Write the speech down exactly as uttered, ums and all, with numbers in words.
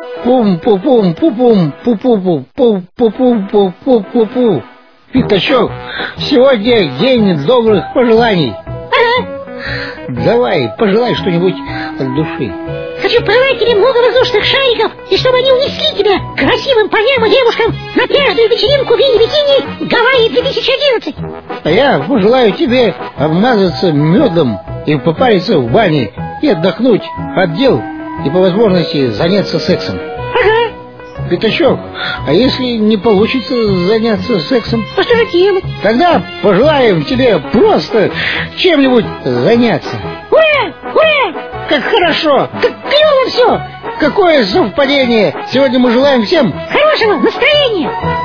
Пум-пу-пум-пу-пум-пу-пу-пу-пу-пу-пу-пу-пу. Пятачок, сегодня день добрых пожеланий. Ага. Давай, пожелай что-нибудь от души. Хочу пожелать тебе много воздушных шариков, и чтобы они унесли тебя красивым парням и девушкам на пляжную вечеринку в мини-бикини Гавайи две тысячи одиннадцать. А я пожелаю тебе обмазаться медом и попариться в бане, и отдохнуть от дел, и по возможности заняться сексом. Ага. Пятачок, а если не получится заняться сексом? А что же делать? Тогда пожелаем тебе просто чем-нибудь заняться. Ура! Ура! Как хорошо! Как клево все! Какое совпадение! Сегодня мы желаем всем хорошего настроения!